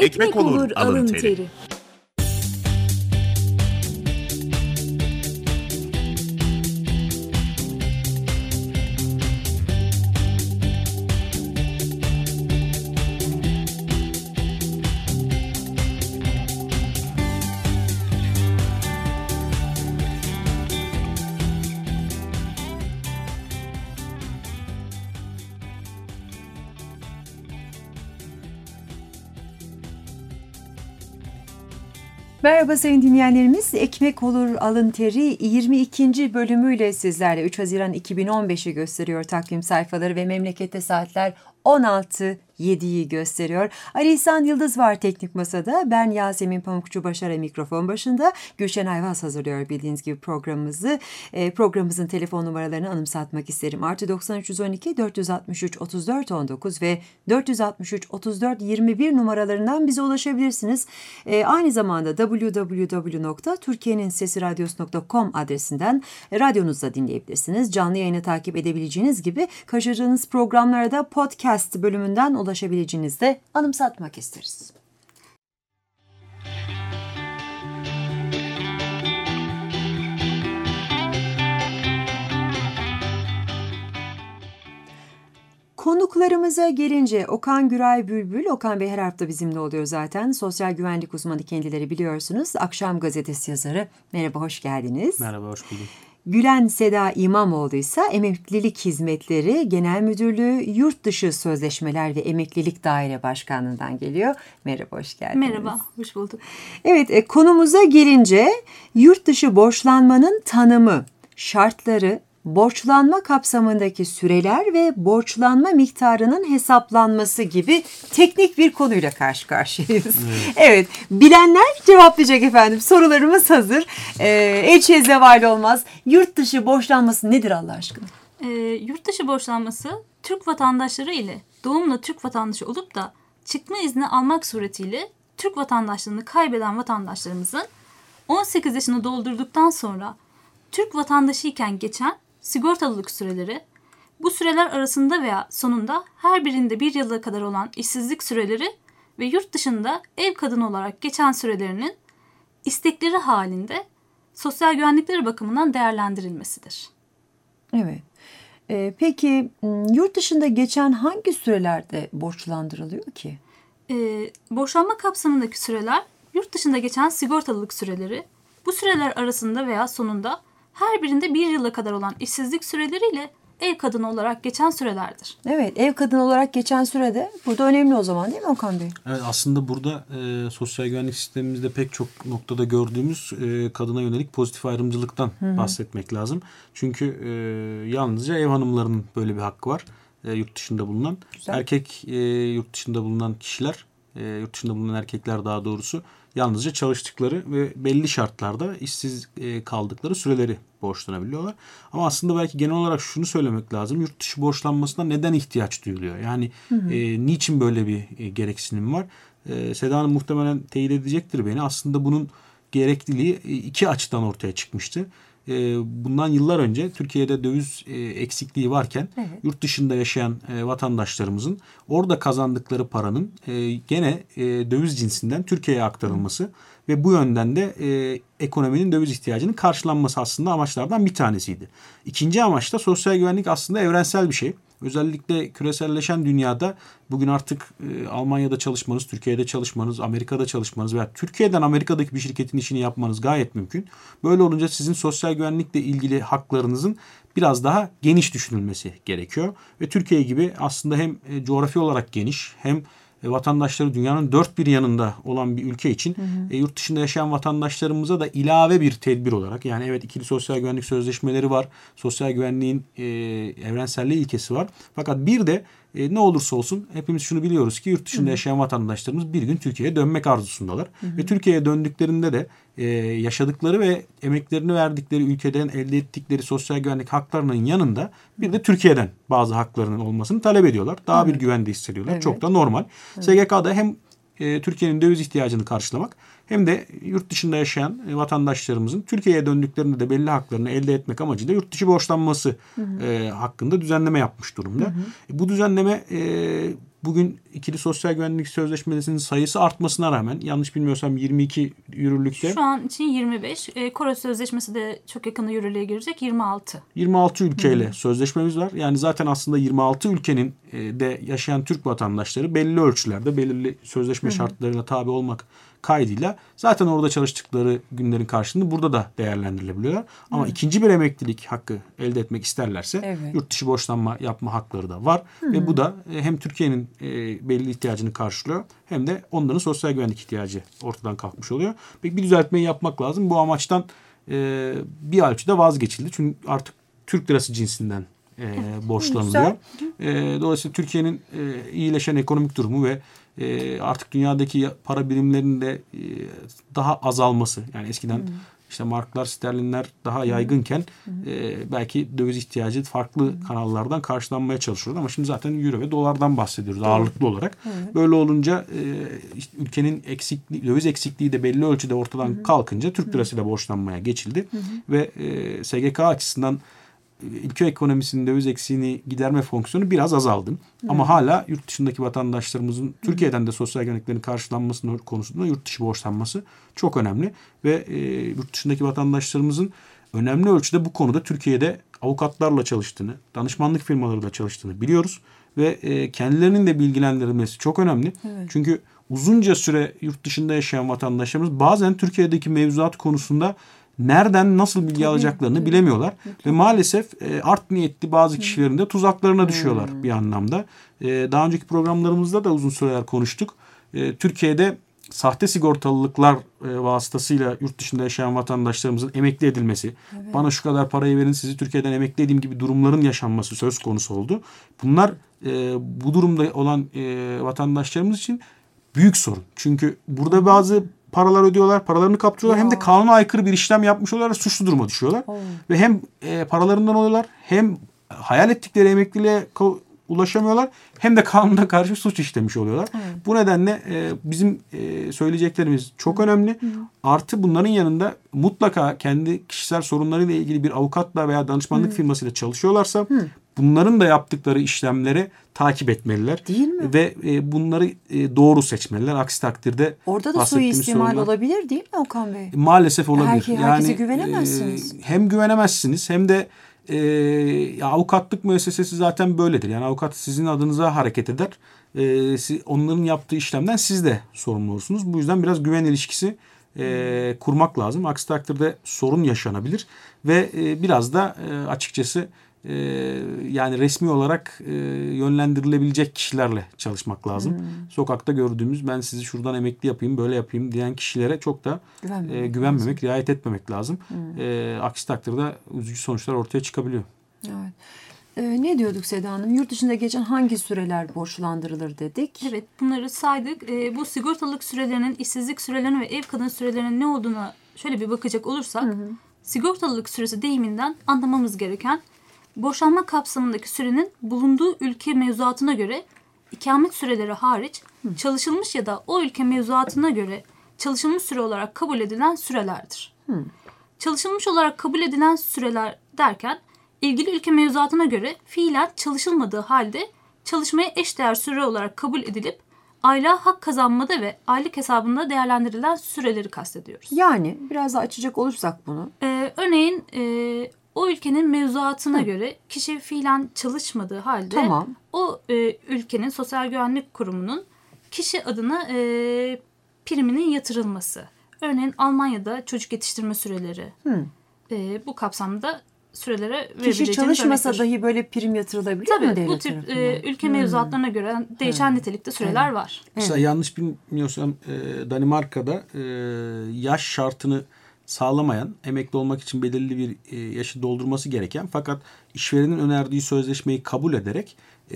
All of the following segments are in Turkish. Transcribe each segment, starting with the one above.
Ekmek olur alın teri. Merhaba sayın dinleyenlerimiz. Ekmek olur alın teri 22. bölümüyle sizlerle 3 Haziran 2015'i gösteriyor takvim sayfaları ve memlekette saatler 16:07'yi gösteriyor. Ali İhsan Yıldız var teknik masada. Ben Yasemin Pamukçu Başar'a mikrofon başında. Gülşen Ayvaz hazırlıyor bildiğiniz gibi programımızı. Programımızın telefon numaralarını anımsatmak isterim. +93 312 463 34 19 ve 463 34 21 numaralarından bize ulaşabilirsiniz. Aynı zamanda www.turkiyeninsesiradyosu.com adresinden radyonuzda dinleyebilirsiniz. Canlı yayını takip edebileceğiniz gibi kaçırdığınız programlara da podcast bölümünden ulaşabileceğinizi de anımsatmak isteriz. Konuklarımıza gelince Okan Güray Bülbül, Okan Bey her hafta bizimle oluyor zaten. Sosyal güvenlik uzmanı kendileri biliyorsunuz. Akşam gazetesi yazarı. Merhaba, hoş geldiniz. Merhaba, hoş bulduk. Gülen Seda İmamoğlu ise Emeklilik Hizmetleri Genel Müdürlüğü Yurtdışı Sözleşmeler ve Emeklilik Daire Başkanlığı'ndan geliyor. Merhaba, hoş geldiniz. Merhaba, hoş bulduk. Evet, konumuza gelince yurtdışı borçlanmanın tanımı, şartları, borçlanma kapsamındaki süreler ve borçlanma miktarının hesaplanması gibi teknik bir konuyla karşı karşıyayız. Evet, bilenler cevaplayacak efendim. Sorularımız hazır. Elçiye zeval olmaz. Yurt dışı borçlanması nedir Allah aşkına? Yurt dışı borçlanması Türk vatandaşları ile doğumla Türk vatandaşı olup da çıkma izni almak suretiyle Türk vatandaşlığını kaybeden vatandaşlarımızın 18 yaşını doldurduktan sonra Türk vatandaşı iken geçen sigortalılık süreleri, bu süreler arasında veya sonunda her birinde 1 yıla kadar olan işsizlik süreleri ve yurt dışında ev kadını olarak geçen sürelerinin istekleri halinde sosyal güvenlikleri bakımından değerlendirilmesidir. Evet. Peki yurt dışında geçen hangi sürelerde borçlandırılıyor ki? Borçlanma kapsamındaki süreler yurt dışında geçen sigortalılık süreleri, bu süreler arasında veya sonunda her birinde 1 yıla kadar olan işsizlik süreleriyle ev kadını olarak geçen sürelerdir. Evet, ev kadını olarak geçen sürede burada önemli o zaman değil mi Okan Bey? Evet, aslında burada sosyal güvenlik sistemimizde pek çok noktada gördüğümüz kadına yönelik pozitif ayrımcılıktan bahsetmek lazım. Çünkü yalnızca ev hanımlarının böyle bir hakkı var yurt dışında bulunan. Güzel. Erkek yurt dışında bulunan kişiler, yurt dışında bulunan erkekler daha doğrusu yalnızca çalıştıkları ve belli şartlarda işsiz kaldıkları süreleri borçlanabiliyorlar. Ama aslında belki genel olarak şunu söylemek lazım. Yurt dışı borçlanmasına neden ihtiyaç duyuluyor? Yani niçin böyle bir gereksinim var? Seda Hanım muhtemelen teyit edecektir beni. Aslında bunun gerekliliği iki açıdan ortaya çıkmıştı. Bundan yıllar önce Türkiye'de döviz eksikliği varken yurt dışında yaşayan vatandaşlarımızın orada kazandıkları paranın gene döviz cinsinden Türkiye'ye aktarılması ve bu yönden de ekonominin döviz ihtiyacının karşılanması aslında amaçlardan bir tanesiydi. İkinci amaç da sosyal güvenlik aslında evrensel bir şey. Özellikle küreselleşen dünyada bugün artık Almanya'da çalışmanız, Türkiye'de çalışmanız, Amerika'da çalışmanız veya Türkiye'den Amerika'daki bir şirketin işini yapmanız gayet mümkün. Böyle olunca sizin sosyal güvenlikle ilgili haklarınızın biraz daha geniş düşünülmesi gerekiyor. Ve Türkiye gibi aslında hem coğrafi olarak geniş hem vatandaşları dünyanın dört bir yanında olan bir ülke için yurt dışında yaşayan vatandaşlarımıza da ilave bir tedbir olarak, yani evet ikili sosyal güvenlik sözleşmeleri var. Sosyal güvenliğin evrenselliği ilkesi var. Fakat bir de ne olursa olsun hepimiz şunu biliyoruz ki yurt dışında yaşayan vatandaşlarımız bir gün Türkiye'ye dönmek arzusundalar. Ve Türkiye'ye döndüklerinde de yaşadıkları ve emeklerini verdikleri ülkeden elde ettikleri sosyal güvenlik haklarının yanında bir de Türkiye'den bazı haklarının olmasını talep ediyorlar. Daha bir güvende hissediyorlar. Evet. Çok da normal. Evet. SGK'da hem Türkiye'nin döviz ihtiyacını karşılamak hem de yurt dışında yaşayan vatandaşlarımızın Türkiye'ye döndüklerinde de belli haklarını elde etmek amacıyla yurt dışı borçlanması hakkında düzenleme yapmış durumda. Bu düzenleme bugün ikili sosyal güvenlik sözleşmesinin sayısı artmasına rağmen, yanlış bilmiyorsam 22 yürürlükte. Şu an için 25. Kore Sözleşmesi de çok yakında yürürlüğe girecek, 26. 26 ülkeyle sözleşmemiz var. Yani zaten aslında 26 ülkenin de yaşayan Türk vatandaşları belli ölçülerde, belirli sözleşme şartlarına tabi olmak kaydıyla zaten orada çalıştıkları günlerin karşılığını burada da değerlendirilebiliyorlar. Ama ikinci bir emeklilik hakkı elde etmek isterlerse yurt dışı borçlanma yapma hakları da var. Ve bu da hem Türkiye'nin belli ihtiyacını karşılıyor, hem de onların sosyal güvenlik ihtiyacı ortadan kalkmış oluyor. Peki bir düzeltmeyi yapmak lazım. Bu amaçtan bir ölçüde vazgeçildi. Çünkü artık Türk lirası cinsinden borçlanılıyor. Dolayısıyla Türkiye'nin iyileşen ekonomik durumu ve artık dünyadaki para birimlerinin de daha azalması, yani eskiden işte marklar, sterlinler daha yaygınken belki döviz ihtiyacı farklı kanallardan karşılanmaya çalışıyordu, ama şimdi zaten euro ve dolardan bahsediyoruz ağırlıklı olarak. Böyle olunca işte ülkenin döviz eksikliği de belli ölçüde ortadan kalkınca Türk lirasıyla borçlanmaya geçildi ve SGK açısından ülke ekonomisinin döviz eksiğini giderme fonksiyonu biraz azaldı. Ama hala yurt dışındaki vatandaşlarımızın Türkiye'den de sosyal güvenliklerin karşılanması konusunda yurt dışı borçlanması çok önemli. Ve yurt dışındaki vatandaşlarımızın önemli ölçüde bu konuda Türkiye'de avukatlarla çalıştığını, danışmanlık firmalarıyla çalıştığını biliyoruz. Ve kendilerinin de bilgilendirilmesi çok önemli. Evet. Çünkü uzunca süre yurt dışında yaşayan vatandaşlarımız bazen Türkiye'deki mevzuat konusunda nereden nasıl bilgi alacaklarını bilemiyorlar. Ve maalesef art niyetli bazı kişilerin de tuzaklarına düşüyorlar bir anlamda. Daha önceki programlarımızda da uzun süreler konuştuk. Türkiye'de sahte sigortalılıklar vasıtasıyla yurt dışında yaşayan vatandaşlarımızın emekli edilmesi, bana şu kadar parayı verin sizi Türkiye'den emekli edeyim gibi durumların yaşanması söz konusu oldu. Bunlar bu durumda olan vatandaşlarımız için büyük sorun. Çünkü burada bazı paralar ödüyorlar, paralarını kaptırıyorlar. Hem de kanuna aykırı bir işlem yapmış oluyorlar, suçlu duruma düşüyorlar. Ve hem paralarından oluyorlar, hem hayal ettikleri emekliliğe ulaşamıyorlar, hem de kanuna karşı suç işlemiş oluyorlar. Bu nedenle bizim söyleyeceklerimiz çok önemli. Artı bunların yanında mutlaka kendi kişisel sorunlarıyla ilgili bir avukatla veya danışmanlık firmasıyla çalışıyorlarsa bunların da yaptıkları işlemleri takip etmeliler. Değil mi? Ve bunları doğru seçmeliler. Aksi takdirde orada da suistimal olabilir değil mi Okan Bey? Maalesef olabilir. Herkese güvenemezsiniz. Hem güvenemezsiniz, hem de avukatlık müessesesi zaten böyledir. Yani avukat sizin adınıza hareket eder. Onların yaptığı işlemden siz de sorumlu olursunuz. Bu yüzden biraz güven ilişkisi kurmak lazım. Aksi takdirde sorun yaşanabilir. Ve biraz da açıkçası yani resmi olarak yönlendirilebilecek kişilerle çalışmak lazım. Sokakta gördüğümüz, ben sizi şuradan emekli yapayım, böyle yapayım diyen kişilere çok da güvenmemek, riayet etmemek lazım. Aksi takdirde üzücü sonuçlar ortaya çıkabiliyor. Evet. Ne diyorduk Seda Hanım? Yurt dışında geçen hangi süreler borçlandırılır dedik? Evet, bunları saydık. Bu sigortalılık sürelerinin, işsizlik sürelerinin ve ev kadın sürelerinin ne olduğuna şöyle bir bakacak olursak, sigortalılık süresi deyiminden anlamamız gereken, borçlanma kapsamındaki sürenin bulunduğu ülke mevzuatına göre ikamet süreleri hariç çalışılmış ya da o ülke mevzuatına göre çalışılmış süre olarak kabul edilen sürelerdir. Çalışılmış olarak kabul edilen süreler derken ilgili ülke mevzuatına göre fiilen çalışılmadığı halde çalışmaya eşdeğer süre olarak kabul edilip aylığa hak kazanmada ve aylık hesabında değerlendirilen süreleri kastediyoruz. Yani biraz daha açacak olursak bunu. Örneğin o ülkenin mevzuatına göre kişi fiilen çalışmadığı halde o ülkenin sosyal güvenlik kurumunun kişi adına priminin yatırılması. Örneğin Almanya'da çocuk yetiştirme süreleri bu kapsamda sürelere verebileceğimiz kişi çalışmasa dahi böyle prim yatırılabiliyor mu devlet bu tip ülke mevzuatlarına göre değişen nitelikte süreler var. Mesela yanlış bilmiyorsam Danimarka'da yaş şartını sağlamayan, emekli olmak için belirli bir yaşı doldurması gereken fakat işverenin önerdiği sözleşmeyi kabul ederek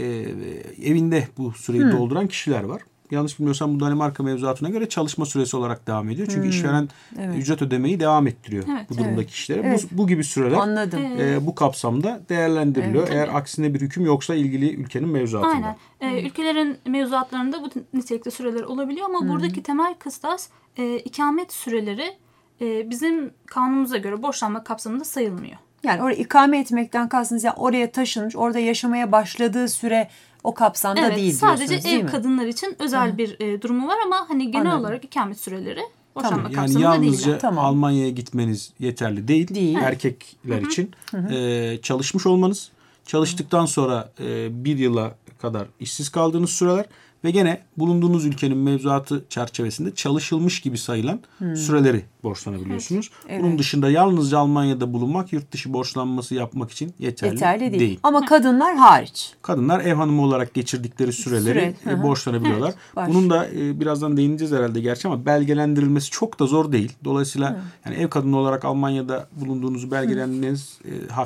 evinde bu süreyi dolduran kişiler var. Yanlış bilmiyorsam bu Danimarka mevzuatına göre çalışma süresi olarak devam ediyor. Çünkü işveren ücret ödemeyi devam ettiriyor bu durumdaki kişilere. Bu gibi süreler bu kapsamda değerlendiriliyor. Eğer aksine bir hüküm yoksa ilgili ülkenin mevzuatında. Aynen. Ülkelerin mevzuatlarında bu nitelikte süreler olabiliyor ama buradaki temel kıstas ikamet süreleri bizim kanunumuza göre borçlanma kapsamında sayılmıyor. Yani oraya ikame etmekten kastınız, yani oraya taşınmış, orada yaşamaya başladığı süre o kapsamda Evet, değil diyorsunuz, sadece değil ev mi? kadınlar için özel bir durumu var ama hani genel Anladım. olarak ikamet süreleri boşanma Yani kapsamında yalnızca değil. Tamam. Almanya'ya gitmeniz yeterli değil. Erkekler için çalışmış olmanız, çalıştıktan sonra bir yıla kadar işsiz kaldığınız süreler ve gene bulunduğunuz ülkenin mevzuatı çerçevesinde çalışılmış gibi sayılan süreleri borçlanabiliyorsunuz. Evet. Bunun dışında yalnızca Almanya'da bulunmak yurt dışı borçlanması yapmak için yeterli değil. Ama kadınlar hariç. Kadınlar ev hanımı olarak geçirdikleri süreleri Süre, hı hı. borçlanabiliyorlar. Var. Bunun da birazdan değineceğiz herhalde gerçi ama belgelendirilmesi çok da zor değil. Dolayısıyla yani ev kadını olarak Almanya'da bulunduğunuzu belgelenmeniz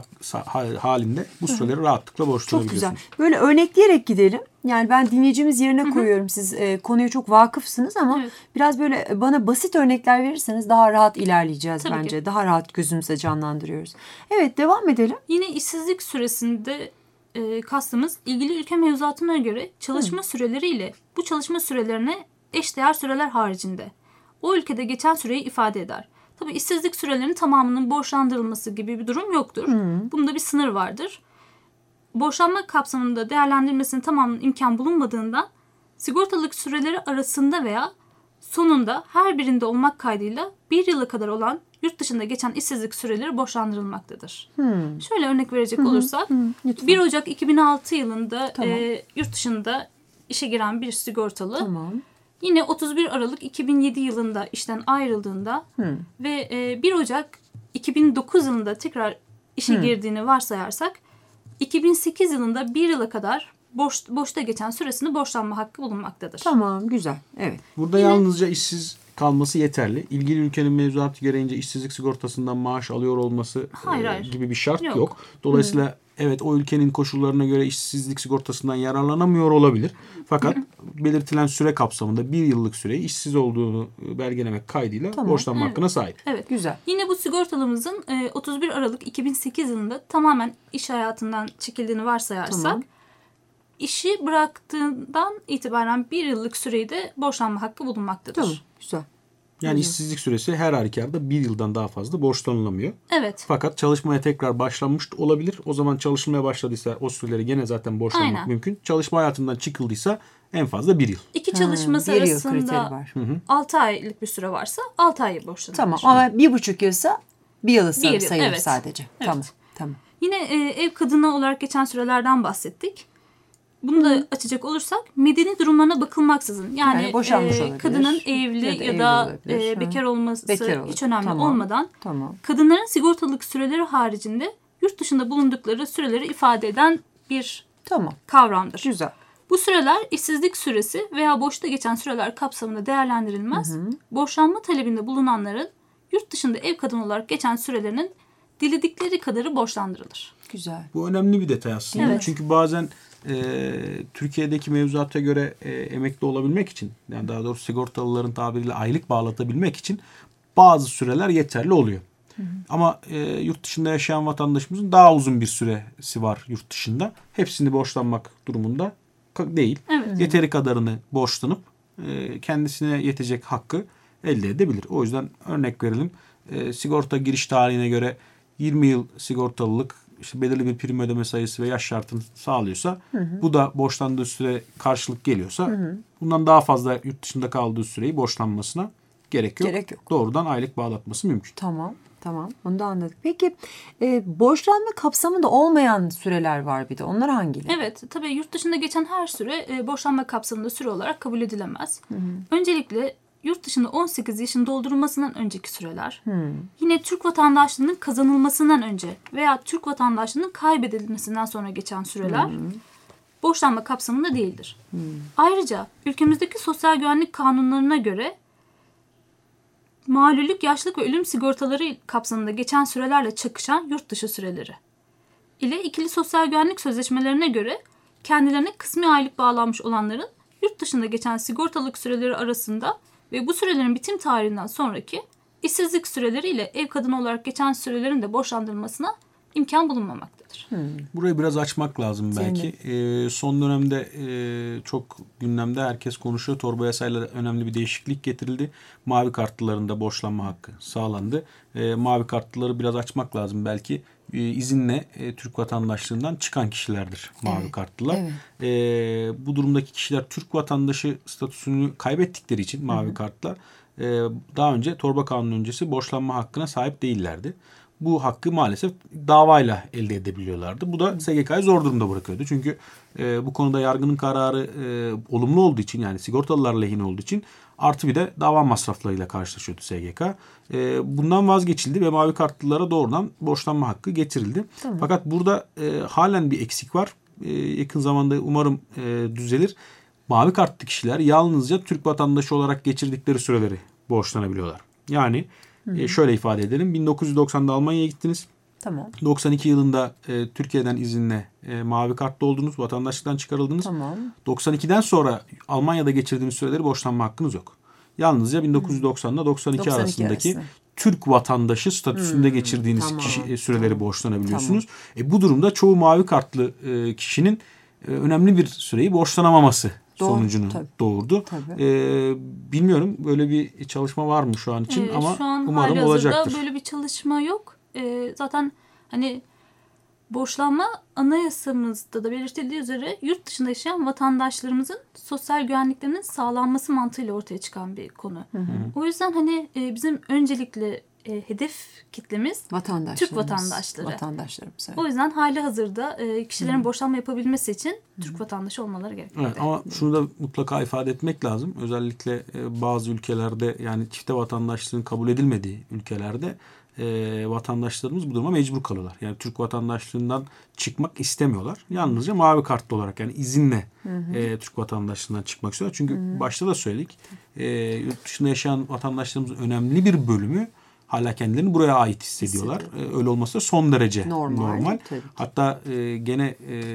halinde bu süreleri rahatlıkla Çok borçlanabiliyorsunuz. güzel. Böyle örnekleyerek gidelim. Yani ben dinleyicimiz yerine koyuyorum. Siz konuya çok vakıfsınız ama Evet. biraz böyle bana basit örnekler verirseniz daha rahat ilerleyeceğiz Tabii bence. ki. Daha rahat gözümüze canlandırıyoruz. Evet, devam edelim. Yine işsizlik süresinde kastımız ilgili ülke mevzuatına göre çalışma süreleriyle bu çalışma sürelerine eşdeğer süreler haricinde o ülkede geçen süreyi ifade eder. Tabii işsizlik sürelerinin tamamının borçlandırılması gibi bir durum yoktur. Bunda bir sınır vardır. Borçlanma kapsamında değerlendirilmesinin tamamının imkan bulunmadığından sigortalık süreleri arasında veya sonunda her birinde olmak kaydıyla bir yıla kadar olan yurt dışında geçen işsizlik süreleri borçlandırılmaktadır. Şöyle örnek verecek olursak lütfen. 1 Ocak 2006 yılında Tamam. yurt dışında işe giren bir sigortalı Tamam. yine 31 Aralık 2007 yılında işten ayrıldığında ve 1 Ocak 2009 yılında tekrar işe girdiğini varsayarsak 2008 yılında bir yıla kadar boşta geçen süresini borçlanma hakkı bulunmaktadır. Tamam, güzel. Evet. Burada yalnızca işsiz kalması yeterli. İlgili ülkenin mevzuatı gereğince işsizlik sigortasından maaş alıyor olması Hayır. gibi bir şart Yok. yok. Dolayısıyla evet o ülkenin koşullarına göre işsizlik sigortasından yararlanamıyor olabilir. Fakat belirtilen süre kapsamında bir yıllık süreyi işsiz olduğunu belgelemek kaydıyla borçlanma hakkına sahip. Evet. Güzel. Yine bu sigortalımızın 31 Aralık 2008 yılında tamamen iş hayatından çekildiğini varsayarsak Tamam. işi bıraktığından itibaren bir yıllık süreyi de borçlanma hakkı bulunmaktadır. Tamam. Güzel. Yani işsizlik süresi her halükarda bir yıldan daha fazla borçlanılamıyor. Evet. Fakat çalışmaya tekrar başlanmış olabilir. O zaman çalışmaya başladıysa o süreleri gene zaten borçlanmak Aynen. mümkün. Çalışma hayatından çıkıldıysa en fazla bir yıl. İki çalışması bir yıl kriteri arasında var. 6 aylık bir süre varsa 6 ayı borçlanır. Tamam, ama 1,5 yılsa bir yılı Bir yıl, sayılır evet. sadece. Evet. Tamam. Yine ev kadını olarak geçen sürelerden bahsettik. Bunu da açacak olursak medeni durumlarına bakılmaksızın yani boşanmış olabilir. kadının evli Ya da ya evli da olabilir. bekar olması Bekar olur. hiç önemli Tamam. olmadan Tamam. kadınların sigortalık süreleri haricinde yurt dışında bulundukları süreleri ifade eden bir Tamam. kavramdır. Güzel. Bu süreler işsizlik süresi veya boşta geçen süreler kapsamında değerlendirilmez. Borçlanma talebinde bulunanların yurt dışında ev kadını olarak geçen sürelerinin diledikleri kadarı borçlandırılır. Güzel. Bu önemli bir detay aslında. Evet. Çünkü bazen Türkiye'deki mevzuata göre emekli olabilmek için, yani daha doğrusu sigortalıların tabiriyle aylık bağlatabilmek için bazı süreler yeterli oluyor. Ama yurt dışında yaşayan vatandaşımızın daha uzun bir süresi var yurt dışında. Hepsini borçlanmak durumunda değil. Evet. Yeteri kadarını borçlanıp kendisine yetecek hakkı elde edebilir. O yüzden örnek verelim. Sigorta giriş tarihine göre 20 yıl sigortalılık, işte belirli bir prim ödeme sayısı ve yaş şartını sağlıyorsa, bu da borçlandığı süre karşılık geliyorsa, bundan daha fazla yurt dışında kaldığı süreyi borçlanmasına gerek yok. Gerek yok. Doğrudan aylık bağlatması mümkün. Tamam. Onu da anladık. Peki borçlanma kapsamında olmayan süreler var bir de. Onlar hangileri? Evet, tabii yurt dışında geçen her süre borçlanma kapsamında süre olarak kabul edilemez. Öncelikle yurt dışında 18 yaşın doldurulmasından önceki süreler, yine Türk vatandaşlığının kazanılmasından önce veya Türk vatandaşlığının kaybedilmesinden sonra geçen süreler borçlanma kapsamında değildir. Ayrıca ülkemizdeki sosyal güvenlik kanunlarına göre malulük, yaşlılık ve ölüm sigortaları kapsamında geçen sürelerle çakışan yurt dışı süreleri ile ikili sosyal güvenlik sözleşmelerine göre kendilerine kısmi aylık bağlanmış olanların yurt dışında geçen sigortalık süreleri arasında ve bu sürelerin bitim tarihinden sonraki işsizlik süreleri ile ev kadını olarak geçen sürelerin de borçlandırılmasına imkan bulunmamaktadır. Burayı biraz açmak lazım belki. Son dönemde çok gündemde, herkes konuşuyor. Torba yasayla önemli bir değişiklik getirildi. Mavi kartlıların da borçlanma hakkı sağlandı. Mavi kartlıları biraz açmak lazım belki. İzinle Türk vatandaşlığından çıkan kişilerdir mavi kartlılar. Evet. Bu durumdaki kişiler Türk vatandaşı statüsünü kaybettikleri için mavi kartlılar daha önce torba kanunu öncesi borçlanma hakkına sahip değillerdi. Bu hakkı maalesef davayla elde edebiliyorlardı. Bu da SGK'yı zor durumda bırakıyordu. Çünkü bu konuda yargının kararı olumlu olduğu için, yani sigortalılar lehine olduğu için, artı bir de dava masraflarıyla karşılaşıyordu SGK. Bundan vazgeçildi ve mavi kartlılara doğrudan borçlanma hakkı getirildi. Tamam. Fakat burada halen bir eksik var. Yakın zamanda umarım düzelir. Mavi kartlı kişiler yalnızca Türk vatandaşı olarak geçirdikleri süreleri borçlanabiliyorlar. Yani şöyle ifade edelim. 1990'da Almanya'ya gittiniz. Tamam. 92 yılında Türkiye'den izinle mavi kartlı oldunuz. Vatandaşlıktan çıkarıldınız. Tamam. 92'den sonra Almanya'da geçirdiğiniz süreleri borçlanma hakkınız yok. Yalnızca 1990'da 92 arasındaki Türk vatandaşı statüsünde geçirdiğiniz süreleri borçlanabiliyorsunuz. Tamam. Bu durumda çoğu mavi kartlı kişinin önemli bir süreyi borçlanamaması sonucunu doğurdu. Bilmiyorum, böyle bir çalışma var mı şu an için, ama şu an umarım olacaktır. Böyle bir çalışma yok. Zaten hani borçlanma anayasamızda da belirtildiği üzere yurt dışında yaşayan vatandaşlarımızın sosyal güvenliklerinin sağlanması mantığıyla ortaya çıkan bir konu. O yüzden hani bizim öncelikle hedef kitlemiz Türk vatandaşları. Evet. O yüzden hali hazırda kişilerin borçlanma yapabilmesi için Türk vatandaşı olmaları gerekiyor. Evet, ama şunu da mutlaka ifade etmek lazım. Özellikle bazı ülkelerde, yani çifte vatandaşlığın kabul edilmediği ülkelerde vatandaşlarımız bu duruma mecbur kalıyorlar. Yani Türk vatandaşlığından çıkmak istemiyorlar. Yalnızca mavi kartlı olarak, yani izinle Türk vatandaşlığından çıkmak istiyorlar. Çünkü başta da söyledik, yurt dışında yaşayan vatandaşlarımızın önemli bir bölümü hala kendilerini buraya ait hissediyorlar. Öyle olması da son derece normal. Hatta gene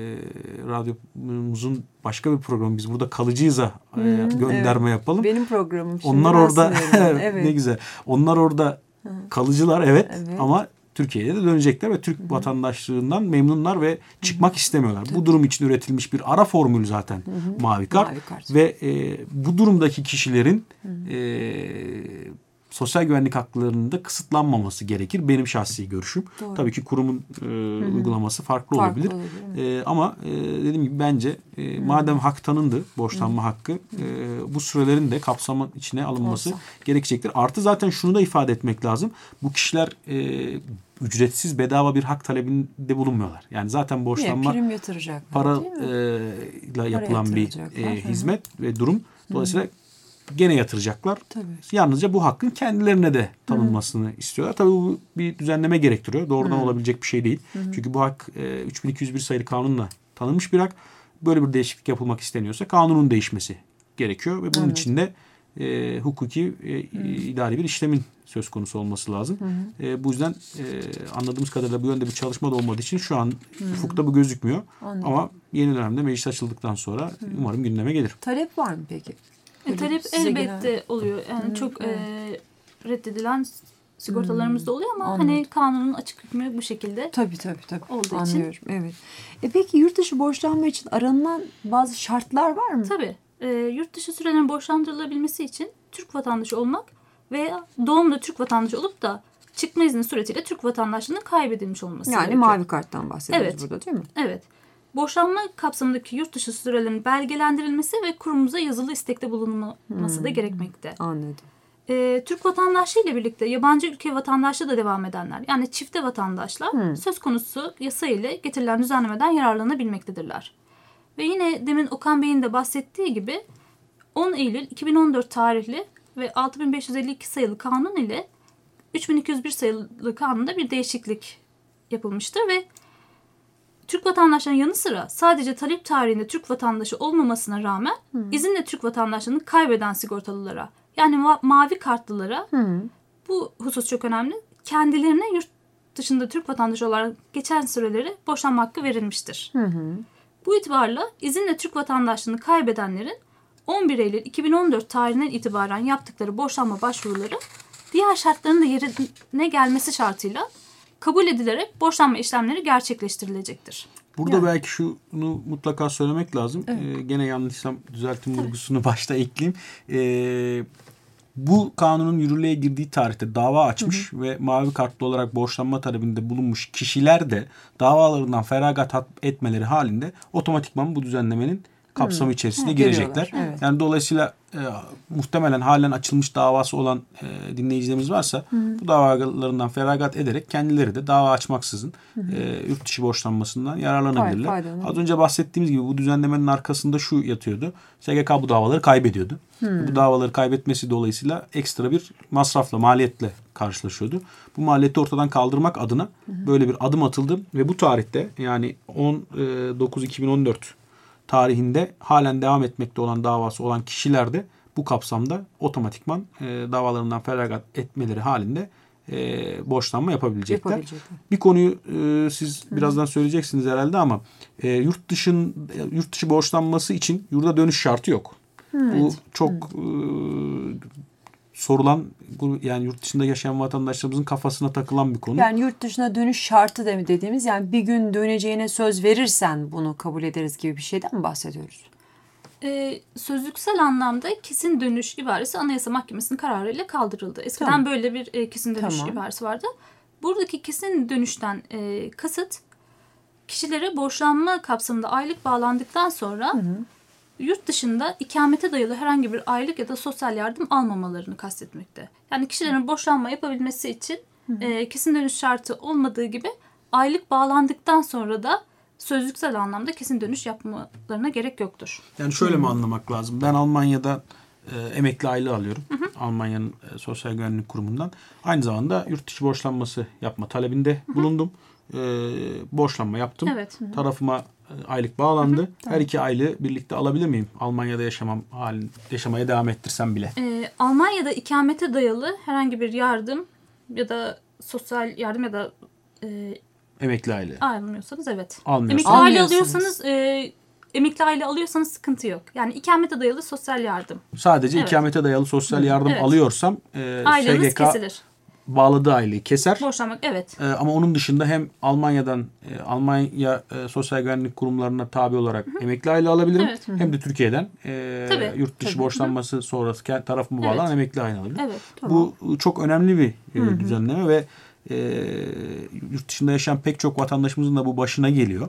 radyomuzun başka bir programı, biz burada kalıcıyız'a gönderme yapalım. Benim programım. Onlar orada ne güzel. Onlar orada kalıcılar ama Türkiye'ye de dönecekler ve Türk vatandaşlığından memnunlar ve çıkmak istemiyorlar. Bu durum için üretilmiş bir ara formül zaten mavi kart. Ve bu durumdaki kişilerin sosyal güvenlik haklarının da kısıtlanmaması gerekir. Benim şahsi görüşüm. Doğru. Tabii ki kurumun uygulaması farklı olabilir. Ama dediğim gibi bence madem hak tanındı, borçlanma hakkı, bu sürelerin de kapsamın içine alınması gerekecektir. Artı zaten şunu da ifade etmek lazım. Bu kişiler ücretsiz, bedava bir hak talebinde bulunmuyorlar. Yani zaten borçlanma parayla yapılan bir hizmet ve durum. Dolayısıyla gene yatıracaklar. Tabii. Yalnızca bu hakkın kendilerine de tanınmasını istiyorlar. Tabii bu bir düzenleme gerektiriyor. Doğrudan olabilecek bir şey değil. Çünkü bu hak 3201 sayılı kanunla tanınmış bir hak. Böyle bir değişiklik yapılmak isteniyorsa kanunun değişmesi gerekiyor ve bunun için de hukuki idari bir işlemin söz konusu olması lazım. Bu yüzden anladığımız kadarıyla bu yönde bir çalışma da olmadığı için şu an ufukta bu gözükmüyor. Anladım. Ama yeni dönemde meclis açıldıktan sonra umarım gündeme gelir. Talep var mı peki? Talep elbette oluyor. Yani çok reddedilen sigortalarımız da oluyor ama hani kanunun açık hükmü bu şekilde. Tabii. Olduğu Anlıyorum. için. Evet. Peki yurt dışı borçlanma için aranılan bazı şartlar var mı? Tabii. Yurt dışı sürelerin borçlandırılabilmesi için Türk vatandaşı olmak veya doğumda Türk vatandaşı olup da çıkma izni suretiyle Türk vatandaşlığının kaybedilmiş olması gerekiyor. Yani mavi karttan bahsediyoruz burada, değil mi? Evet. Borçlanma kapsamındaki yurt dışı sürelerin belgelendirilmesi ve kurumumuza yazılı istekte bulunması da gerekmekte. Anladım. Türk vatandaşlığı ile birlikte yabancı ülke vatandaşlığı da devam edenler, yani çifte vatandaşlar söz konusu yasa ile getirilen düzenlemeden yararlanabilmektedirler. Ve yine demin Okan Bey'in de bahsettiği gibi 10 Eylül 2014 tarihli ve 6552 sayılı kanun ile 3201 sayılı kanunda bir değişiklik yapılmıştır ve Türk vatandaşlarının yanı sıra sadece talep tarihinde Türk vatandaşı olmamasına rağmen izinle Türk vatandaşlığını kaybeden sigortalılara, yani mavi kartlılara bu husus çok önemli. Kendilerine yurt dışında Türk vatandaşı olarak geçen süreleri borçlanma hakkı verilmiştir. Bu itibarla izinle Türk vatandaşlığını kaybedenlerin 11 Eylül 2014 tarihinden itibaren yaptıkları borçlanma başvuruları diğer şartların da yerine gelmesi şartıyla kabul edilerek borçlanma işlemleri gerçekleştirilecektir. Burada belki şunu mutlaka söylemek lazım. Gene yanlışsam düzeltim vurgusunu başta ekleyeyim. Bu kanunun yürürlüğe girdiği tarihte dava açmış ve mavi kartlı olarak borçlanma talebinde bulunmuş kişiler de davalarından feragat etmeleri halinde otomatikman bu düzenlemenin kapsamı içerisinde girecekler. Evet. Yani dolayısıyla muhtemelen halen açılmış davası olan dinleyicilerimiz varsa bu davalarından feragat ederek kendileri de dava açmaksızın yurt dışı borçlanmasından yararlanabilirler. Az önce bahsettiğimiz gibi bu düzenlemenin arkasında şu yatıyordu. SGK bu davaları kaybediyordu. Bu davaları kaybetmesi dolayısıyla ekstra bir masrafla, maliyetle karşılaşıyordu. Bu maliyeti ortadan kaldırmak adına böyle bir adım atıldı ve bu tarihte yani 10/9/2014 tarihinde halen devam etmekte olan davası olan kişiler de bu kapsamda otomatikman davalarından feragat etmeleri halinde borçlanma yapabilecekler. Bir konuyu siz birazdan söyleyeceksiniz herhalde ama yurt dışı borçlanması için yurda dönüş şartı yok. Bu çok sorulan, yani yurt dışında yaşayan vatandaşlarımızın kafasına takılan bir konu. Yani yurt dışına dönüş şartı da mı dediğimiz, yani bir gün döneceğine söz verirsen bunu kabul ederiz gibi bir şeyden mi bahsediyoruz? Sözlüksel anlamda kesin dönüş ibaresi Anayasa Mahkemesi'nin kararıyla kaldırıldı. Eskiden böyle bir kesin dönüş ibaresi vardı. Buradaki kesin dönüşten kasıt kişilere borçlanma kapsamında aylık bağlandıktan sonra yurt dışında ikamete dayalı herhangi bir aylık ya da sosyal yardım almamalarını kastetmekte. Yani kişilerin borçlanma yapabilmesi için kesin dönüş şartı olmadığı gibi aylık bağlandıktan sonra da sözlüksel anlamda kesin dönüş yapmalarına gerek yoktur. Yani şöyle mi anlamak lazım? Ben Almanya'da emekli aylığı alıyorum. Almanya'nın Sosyal Güvenlik Kurumu'ndan. Aynı zamanda yurt dışı borçlanması yapma talebinde bulundum. Borçlanma yaptım. Evet. Tarafıma aylık bağlandı. Her iki aylığı birlikte alabilir miyim? Almanya'da yaşamaya devam ettirsem bile. Almanya'da ikamete dayalı herhangi bir yardım ya da sosyal yardım ya da emekli aylığı almıyorsanız evet. Almıyorsunuz. Emekli aylığı alıyorsanız emekli aylığı alıyorsanız sıkıntı yok. Yani ikamete dayalı sosyal yardım. Sadece ikamete dayalı sosyal yardım alıyorsam aylığınız SGK kesilir. Bağladığı aylığı keser. Borçlanmak evet. Ama onun dışında hem Almanya'dan Almanya Sosyal Güvenlik Kurumlarına tabi olarak emekli aylığı alabilirim. Evet. Hem de Türkiye'den yurt dışı borçlanması sonrası tarafımı bağlanan emekli aylığı alabilirim. Evet. Bu çok önemli bir düzenleme ve yurt dışında yaşayan pek çok vatandaşımızın da bu başına geliyor.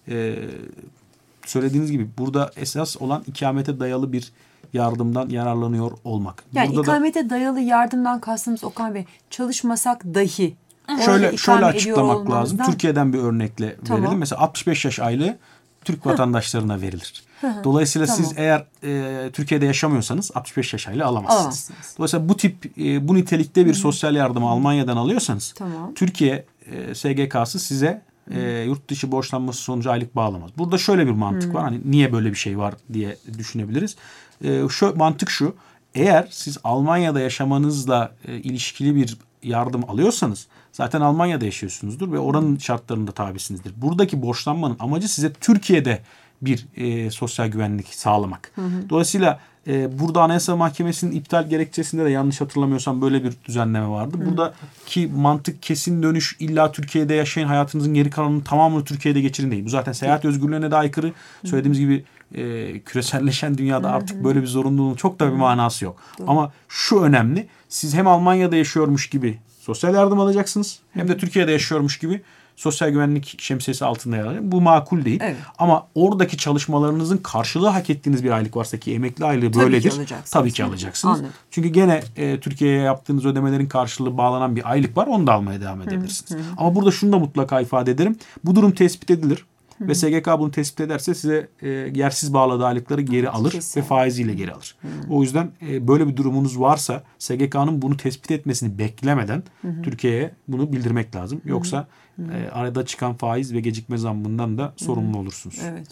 Söylediğiniz gibi burada esas olan ikamete dayalı bir yardımdan yararlanıyor olmak. Yani burada ikamete dayalı yardımdan kastımız Okan Bey, çalışmasak dahi. Şöyle açıklamak lazım. Türkiye'den bir örnekle verelim. Mesela 65 yaş aylığı Türk vatandaşlarına verilir. Dolayısıyla siz eğer Türkiye'de yaşamıyorsanız 65 yaş aylığı alamazsınız. Dolayısıyla bu tip bu nitelikte bir sosyal yardımı Almanya'dan alıyorsanız Türkiye SGK'sı size yurt dışı borçlanması sonucu aylık bağlamaz. Burada şöyle bir mantık var. Hani niye böyle bir şey var diye düşünebiliriz. Mantık şu. Eğer siz Almanya'da yaşamanızla ilişkili bir yardım alıyorsanız zaten Almanya'da yaşıyorsunuzdur ve oranın şartlarında tabisinizdir. Buradaki borçlanmanın amacı size Türkiye'de bir sosyal güvenlik sağlamak. Dolayısıyla burada Anayasa Mahkemesi'nin iptal gerekçesinde de yanlış hatırlamıyorsam böyle bir düzenleme vardı. Buradaki mantık kesin dönüş illa Türkiye'de yaşayın, hayatınızın geri kalanının tamamını Türkiye'de geçirin değil. Bu zaten seyahat özgürlüğüne de aykırı. Söylediğimiz gibi küreselleşen dünyada artık böyle bir zorunluluğun çok da bir manası yok. Ama şu önemli, siz hem Almanya'da yaşıyormuş gibi sosyal yardım alacaksınız hem de Türkiye'de yaşıyormuş gibi sosyal güvenlik şemsiyesi altında yer alıyor. Bu makul değil. Evet. Ama oradaki çalışmalarınızın karşılığı hak ettiğiniz bir aylık varsa ki emekli aylığı böyledir. Tabii ki alacaksınız. Anladım. Çünkü gene Türkiye'ye yaptığınız ödemelerin karşılığı bağlanan bir aylık var. Onu da almaya devam edebilirsiniz. Ama burada şunu da mutlaka ifade ederim. Bu durum tespit edilir. Ve SGK bunu tespit ederse size yersiz bağladığı aylıkları geri alır ve faiziyle geri alır. O yüzden böyle bir durumunuz varsa SGK'nın bunu tespit etmesini beklemeden Türkiye'ye bunu bildirmek lazım. Yoksa arada çıkan faiz ve gecikme zammından da sorumlu olursunuz. Evet.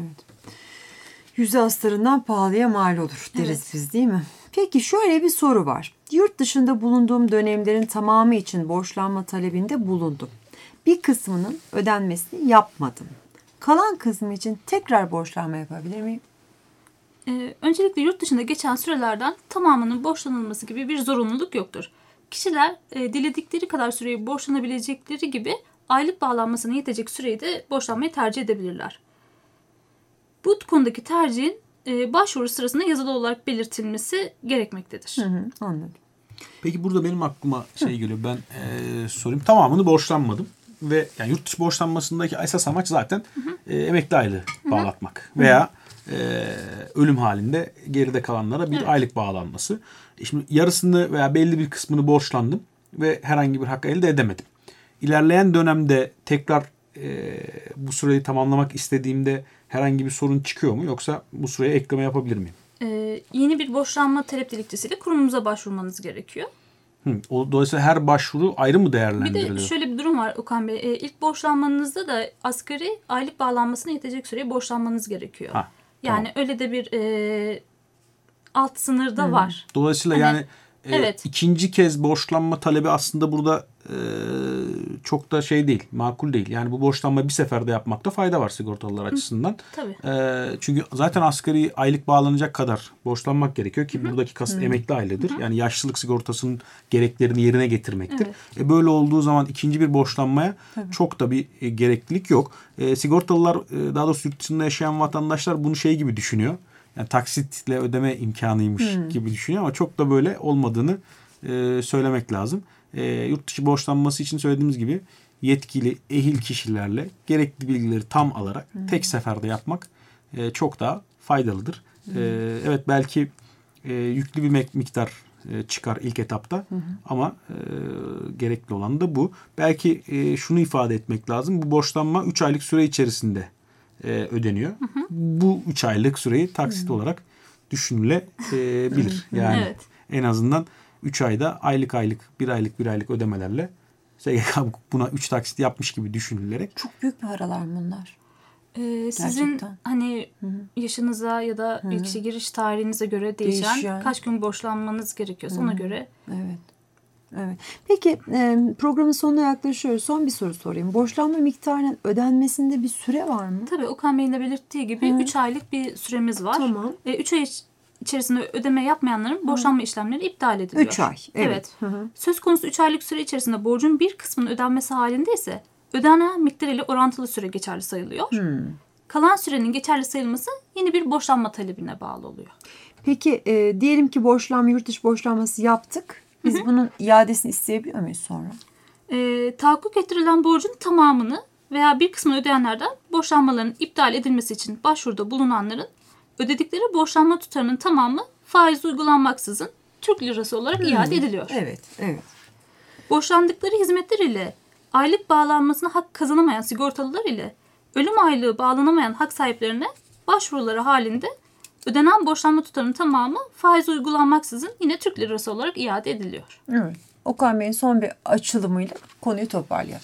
Yüzü astarından pahalıya mal olur deriz biz, değil mi? Peki şöyle bir soru var. Yurt dışında bulunduğum dönemlerin tamamı için borçlanma talebinde bulundum. Bir kısmının ödenmesini yapmadım. Kalan kısmı için tekrar borçlanma yapabilir miyim? Öncelikle yurt dışında geçen sürelerden tamamının borçlanılması gibi bir zorunluluk yoktur. Kişiler diledikleri kadar süreyi borçlanabilecekleri gibi aylık bağlanmasına yetecek süreyi de borçlanmayı tercih edebilirler. Bu konudaki tercihin başvuru sırasında yazılı olarak belirtilmesi gerekmektedir. Anladım. Peki burada benim aklıma geliyor. Ben sorayım. Tamamını borçlanmadım. Ve yani yurt dışı borçlanmasındaki esas amaç zaten emekli aylığı bağlatmak. Veya ölüm halinde geride kalanlara bir aylık bağlanması. Şimdi yarısını veya belli bir kısmını borçlandım ve herhangi bir hak elde edemedim. İlerleyen dönemde tekrar bu süreyi tamamlamak istediğimde herhangi bir sorun çıkıyor mu? Yoksa bu süreye ekleme yapabilir miyim? Yeni bir borçlanma talep dilekçesiyle kurumumuza başvurmanız gerekiyor. Dolayısıyla her başvuru ayrı mı değerlendiriliyor? Bir de şöyle bir durum var Okan Bey. İlk borçlanmanızda da asgari aylık bağlanmasına yetecek süreyi borçlanmanız gerekiyor. Yani öyle de bir alt sınır da var. Dolayısıyla yani ikinci kez borçlanma talebi aslında burada çok da değil, makul değil. Yani bu borçlanma bir seferde yapmakta fayda var sigortalılar açısından. Tabii. Çünkü zaten asgari aylık bağlanacak kadar borçlanmak gerekiyor ki buradaki kasıt emekli aylığıdır. Yani yaşlılık sigortasının gereklerini yerine getirmektir. Böyle olduğu zaman ikinci bir borçlanmaya çok da bir gereklilik yok. Sigortalılar, daha doğrusu yurt dışında yaşayan vatandaşlar bunu gibi düşünüyor. Yani taksitle ödeme imkanıymış gibi düşünüyor ama çok da böyle olmadığını söylemek lazım. Yurt dışı borçlanması için söylediğimiz gibi yetkili, ehil kişilerle gerekli bilgileri tam alarak tek seferde yapmak çok daha faydalıdır. Evet, belki yüklü bir miktar çıkar ilk etapta ama gerekli olan da bu. Belki şunu ifade etmek lazım. Bu borçlanma 3 aylık süre içerisinde ödeniyor. Bu 3 aylık süreyi taksit olarak düşünülebilir. Yani en azından 3 ayda aylık bir aylık ödemelerle SGK buna 3 taksit yapmış gibi düşünülerek. Çok büyük paralar bunlar. Sizin hani yaşınıza ya da ilk işe giriş tarihinize göre değişen kaç gün borçlanmanız gerekiyorsa ona göre. Evet. Peki programın sonuna yaklaşıyoruz. Son bir soru sorayım. Borçlanma miktarının ödenmesinde bir süre var mı? Tabii Okan Bey'in de belirttiği gibi 3 aylık bir süremiz var. Tamam. 3 ay içerisinde ödeme yapmayanların borçlanma işlemleri iptal ediliyor. 3 ay. Evet. Söz konusu 3 aylık süre içerisinde borcun bir kısmının ödenmesi halinde ise ödenen miktar ile orantılı süre geçerli sayılıyor. Kalan sürenin geçerli sayılması yeni bir borçlanma talebine bağlı oluyor. Peki diyelim ki yurt dışı borçlanması yaptık. Biz bunun iadesini isteyebiliyor muyuz sonra? Tahakkuk ettirilen borcun tamamını veya bir kısmını ödeyenlerden borçlanmaların iptal edilmesi için başvuruda bulunanların ödedikleri borçlanma tutarının tamamı faiz uygulanmaksızın Türk lirası olarak iade ediliyor. Evet. Borçlandıkları hizmetler ile aylık bağlanmasına hak kazanamayan sigortalılar ile ölüm aylığı bağlanamayan hak sahiplerine başvuruları halinde ödenen borçlanma tutarının tamamı faiz uygulanmaksızın yine Türk lirası olarak iade ediliyor. Evet. Okan Bey'in son bir açılımıyla konuyu toparlayalım.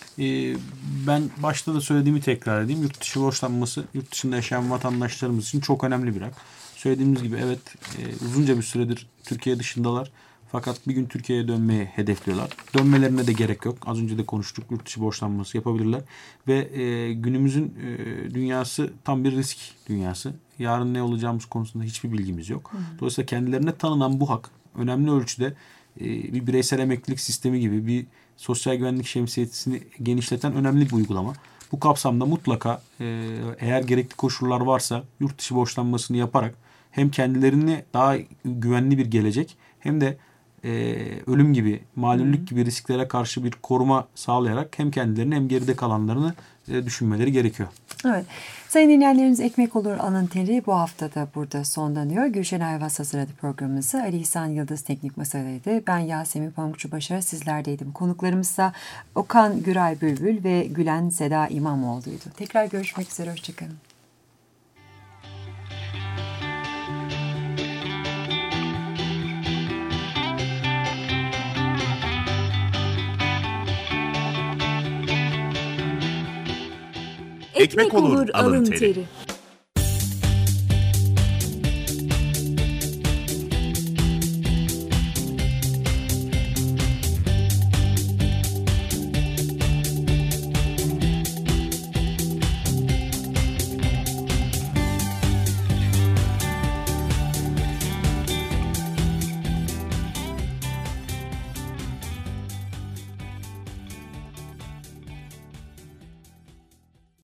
Ben başta da söylediğimi tekrar edeyim. Yurt dışı borçlanması yurt dışında yaşayan vatandaşlarımız için çok önemli bir hak. Söylediğimiz gibi uzunca bir süredir Türkiye dışındalar. Fakat bir gün Türkiye'ye dönmeyi hedefliyorlar. Dönmelerine de gerek yok. Az önce de konuştuk. Yurt dışı borçlanması yapabilirler. Ve günümüzün dünyası tam bir risk dünyası. Yarın ne olacağımız konusunda hiçbir bilgimiz yok. Dolayısıyla kendilerine tanınan bu hak önemli ölçüde bir bireysel emeklilik sistemi gibi bir sosyal güvenlik şemsiyesini genişleten önemli bir uygulama. Bu kapsamda mutlaka eğer gerekli koşullar varsa yurt dışı borçlanmasını yaparak hem kendilerini daha güvenli bir gelecek hem de ölüm gibi, malumluk gibi risklere karşı bir koruma sağlayarak hem kendilerini hem geride kalanlarını düşünmeleri gerekiyor. Evet. Sayın dinleyenlerimiz, Ekmek Olur Alın Teri bu hafta da burada sonlanıyor. Gülşen Ayvaz hazırladı programımızı. Ali İhsan Yıldız teknik masadaydı. Ben Yasemin Pamukçu Başar sizlerdeydim. Konuklarımızsa Okan Güray Bülbül ve Gülen Seda İmamoğlu'ydu. Tekrar görüşmek üzere. Hoşçakalın. Ekmek Olur Alın Teri.